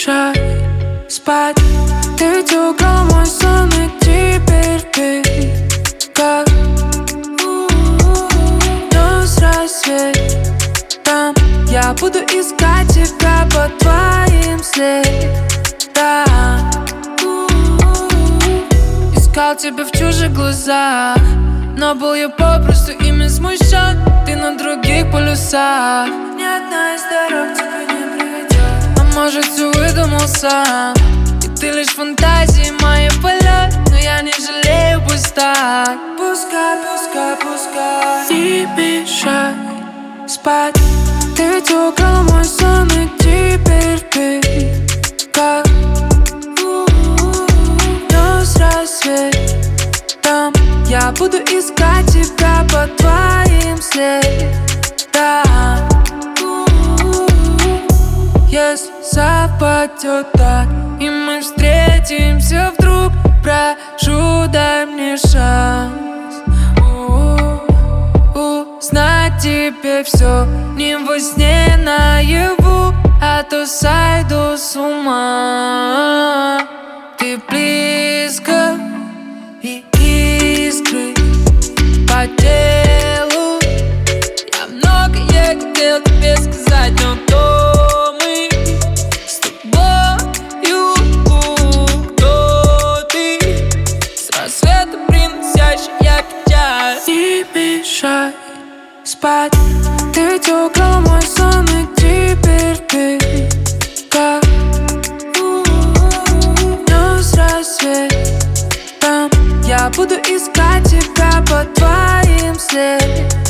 мешай спать. Ты ведь украл мой сон, и теперь ты как нес рассветом. Я буду искать тебя по твоим следам. Искал тебя в чужих глазах, но был я попросту ими смущен. Ты на других полюсах, ни одна из дорог тебя не приведет. А может, все выдумал сам, и ты лишь фантазии мои полет. Но я не жалею, пусть так. Пускай, пускай, пускай. Не мешай спать. Ты ведь украл мой сон, и теперь ты как нес рассветом. Я буду искать тебя по твоим следам. Если совпадет так, и мы встретимся вдруг, прошу, дай мне шанс узнать тебе все, не во сне, наяву, а то сойду с ума. Ты близко, и искры по телу. Я многое хотел тебе сказать, но то мы с тобою. Кто ты? С рассветом приносящая печаль. Не мешай спать. Ты ведь украл мой сон, и теперь ты как нес рассветом. Я буду искать тебя по твоим следам.